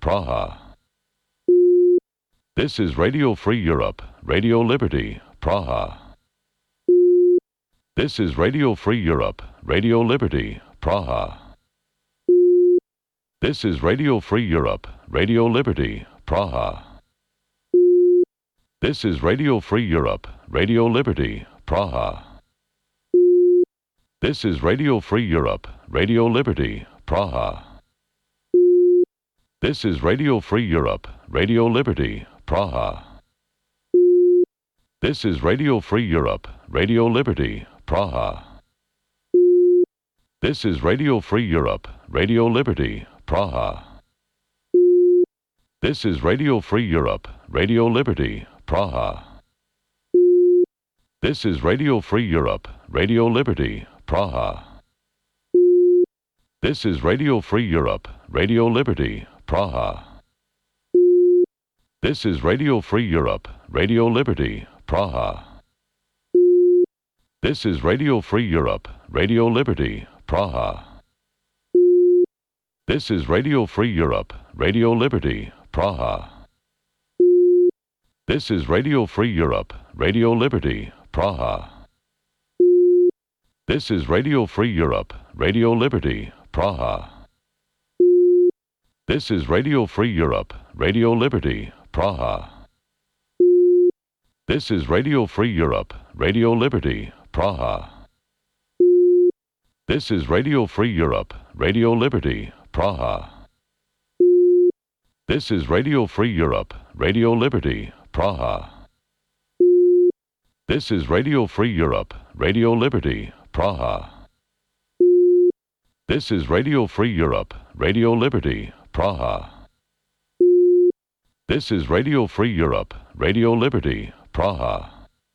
Praha. This is Radio Free Europe, Radio Liberty, Praha. This is Radio Free Europe, Radio Liberty, Praha. This is Radio Free Europe, Radio Liberty, Praha. This is Radio Free Europe, Radio Liberty, Praha. This is Radio Free Europe, Radio Liberty, Praha. This is Radio Free Europe, Radio Liberty, Praha. This is Radio Free Europe, Radio Liberty, Praha. This is Radio Free Europe, Radio Liberty, Praha. This is Radio Free Europe, Radio Liberty, Praha. This is Radio Free Europe, Radio Liberty, Praha. This is Radio Free Europe, Radio Liberty, Praha. This is Radio Free Europe, Radio Liberty, Praha. This is Radio Free Europe, Radio Liberty, Praha. This is Radio Free Europe, Radio Liberty, Praha. This is Radio Free Europe, Radio Liberty, Praha. This is Radio Free Europe, Radio Liberty, Praha. This is Radio Free Europe, Radio Liberty, Praha. This is Radio Free Europe, Radio Liberty, Praha. This is Radio Free Europe, Radio Liberty, Praha. This is Radio Free Europe, Radio Liberty, Praha. This is Radio Free Europe, Radio Liberty, Praha. This is Radio Free Europe, Radio Liberty, Praha. This is Radio Free Europe, Radio Liberty, Praha.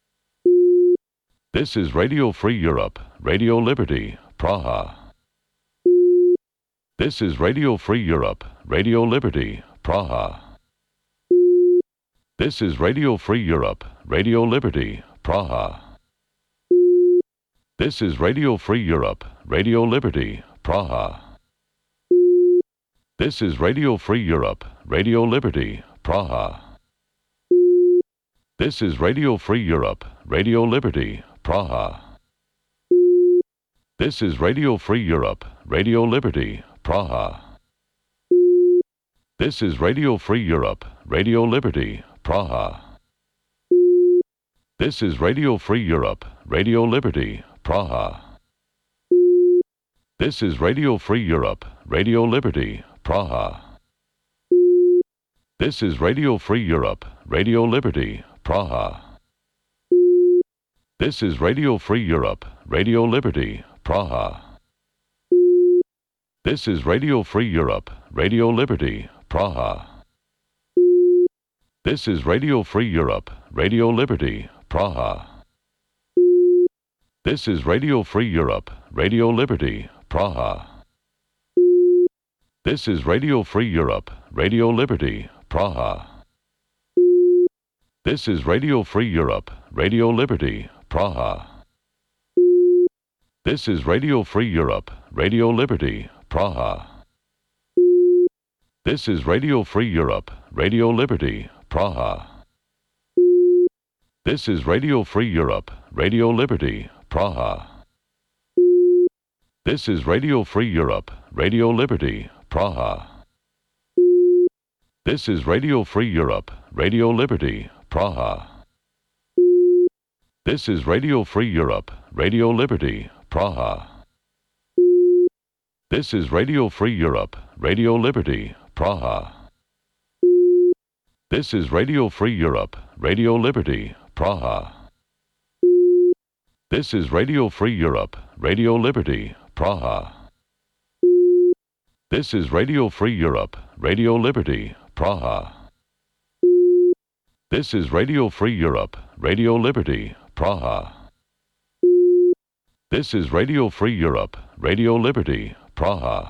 This is Radio Free Europe, Radio Liberty, Praha. This is Radio Free Europe, Radio Liberty, Praha. This is Radio Free Europe, Radio Liberty, Praha. This is Radio Free Europe, Radio Liberty, Praha. This is Radio Free Europe, Radio Liberty, Praha. This is Radio Free Europe, Radio Liberty, Praha. This is Radio Free Europe, Radio Liberty, Praha. This is Radio Free Europe, Radio Liberty, Praha. This is Radio Free Europe, Radio Liberty, Praha. This is Radio Free Europe, Radio Liberty, Praha. This is Radio Free Europe, Radio Liberty, Praha. This is Radio Free Europe, Radio Liberty, Praha. This is Radio Free Europe, Radio Liberty, Praha. This is Radio Free Europe, Radio Liberty, Praha. This is Radio Free Europe, Radio Liberty, Praha. This is Radio Free Europe, Radio Liberty, Praha. This is Radio Free Europe, Radio Liberty, Praha. This is Radio Free Europe, Radio Liberty, Praha. This is Radio Free Europe, Radio Liberty, Praha. This is Radio Free Europe, Radio Liberty, Praha. This is Radio Free Europe, Radio Liberty, Praha. This is Radio Free Europe, Radio Liberty, Praha. This is Radio Free Europe, Radio Liberty, Praha. This is Radio Free Europe, Radio Liberty, Praha. This is Radio Free Europe, Radio Liberty, Praha. This is Radio Free Europe, Radio Liberty, Praha. This is Radio Free Europe, Radio Liberty, Praha. This is Radio Free Europe, Radio Liberty, Praha. This is Radio Free Europe, Radio Liberty, Praha.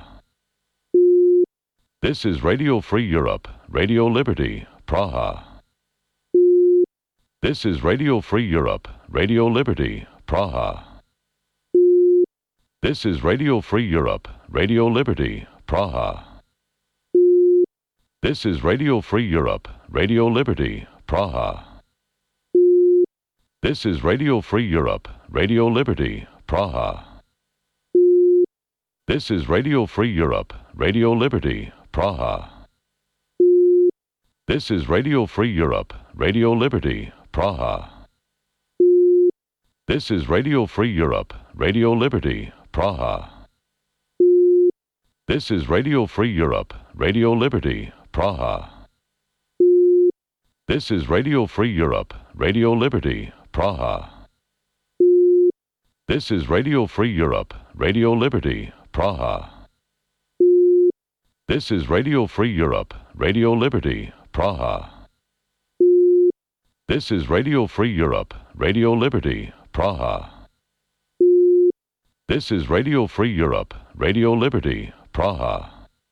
This is Radio Free Europe, Radio Liberty, Praha. This is Radio Free Europe, Radio Liberty, Praha. This is Radio Free Europe, Radio Liberty, Praha. This is Radio Free Europe, Radio Liberty, Praha. This is Radio Free Europe, Radio Liberty, Praha. This is Radio Free Europe, Radio Liberty, Praha. This is Radio Free Europe, Radio Liberty, Praha. This is Radio Free Europe, Radio Liberty, Praha. This is Radio Free Europe, Radio Liberty, Praha. This is Radio Free Europe, Radio Liberty, Praha. This is Radio Free Europe, Radio Liberty, Praha. This is Radio Free Europe, Radio Liberty, Praha. This is Radio Free Europe, Radio Liberty, Praha. This is Radio Free Europe, Radio Liberty, Praha.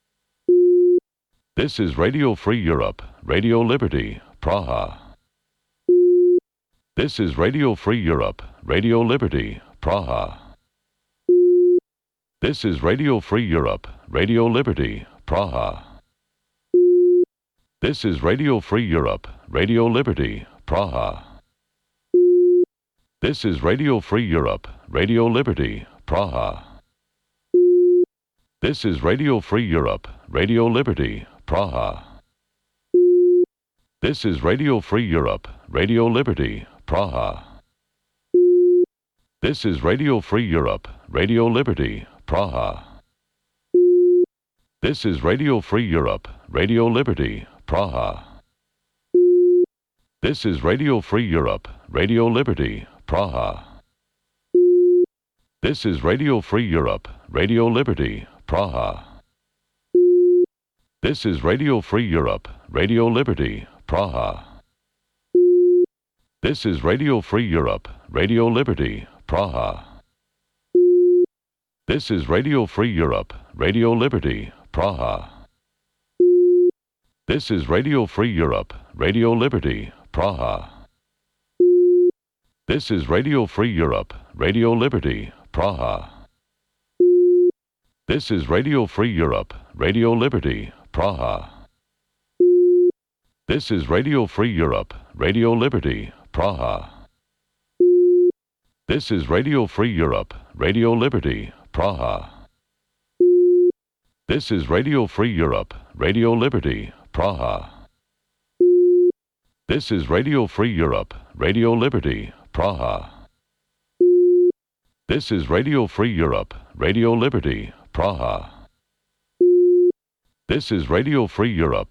This is Radio Free Europe, Radio Liberty, Praha. This is Radio Free Europe, Radio Liberty, Praha. This is Radio Free Europe, Radio Liberty, Praha. This is Radio Free Europe, Radio Liberty, Praha. This is Radio Free Europe, Radio Liberty, Praha. This is Radio Free Europe, Radio Liberty, Praha. This is Radio Free Europe, Radio Liberty, Praha. This is Radio Free Europe, Radio Liberty, Praha. This is Radio Free Europe, Radio Liberty, Praha. This is Radio Free Europe, Radio Liberty, Praha. This is Radio Free Europe, Radio Liberty, Praha. This is Radio Free Europe, Radio Liberty, Praha. This is Radio Free Europe, Radio Liberty, Praha. This is Radio Free Europe, Radio Liberty, Praha. This is Radio Free Europe, Radio Liberty, Praha. This is Radio Free Europe, Radio Liberty, Praha. This is Radio Free Europe, Radio Liberty, Praha. This is Radio Free Europe, Radio Liberty, Praha. This is Radio Free Europe, Radio Liberty, Praha. This is Radio Free Europe, Radio Liberty, Praha. This is Radio Free Europe, Radio Liberty, Praha. This is Radio Free Europe, Radio Liberty, Praha. This is Radio Free Europe,